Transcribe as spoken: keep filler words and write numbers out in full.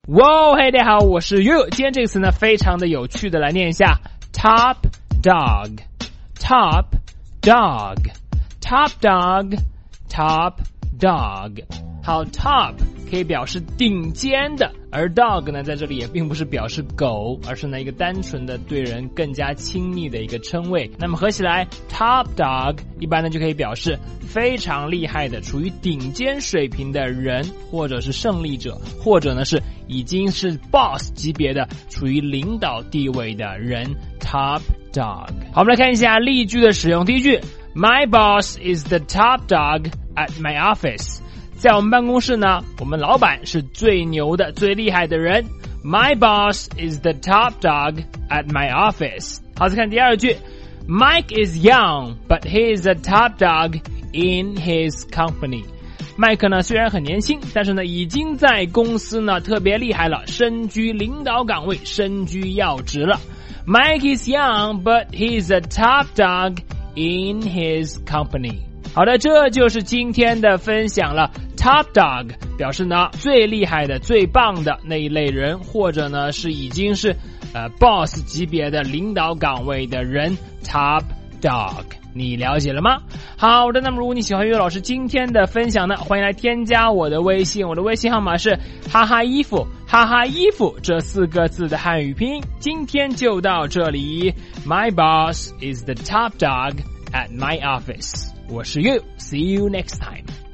哇，嘿，大家好，我是 You。今天这个词呢，非常的有趣的，来念一下 top dog top dog top dog top dog。好 top 可以表示顶尖的，而 dog 呢在这里也并不是表示狗，而是呢一个单纯的对人更加亲密的一个称谓。那么合起来 top dog 一般呢就可以表示非常厉害的，处于顶尖水平的人，或者是胜利者，或者呢是已经是 boss 级别的，处于领导地位的人 top dog。 好，我们来看一下例句的使用。第一句 My boss is the top dog at my office。在我们办公室呢，我们老板是最牛的、最厉害的人。My boss is the top dog at my office。 好，再看第二句 Mike is young, but he is a top dog in his company。 麦克呢虽然很年轻，但是呢已经在公司呢特别厉害了，身居领导岗位，身居要职了。 Mike is young, but he is a top dog in his company。好的，这就是今天的分享了。 Top dog 表示呢最厉害的、最棒的那一类人，或者呢是已经是呃 boss 级别的领导岗位的人 Top dog， 你了解了吗？好的，那么如果你喜欢岳老师今天的分享呢，欢迎来添加我的微信，我的微信号码是哈哈衣服，哈哈衣服这四个字的汉语拼音。今天就到这里。 My boss is the top dog at my office。 我是 You， see you next time。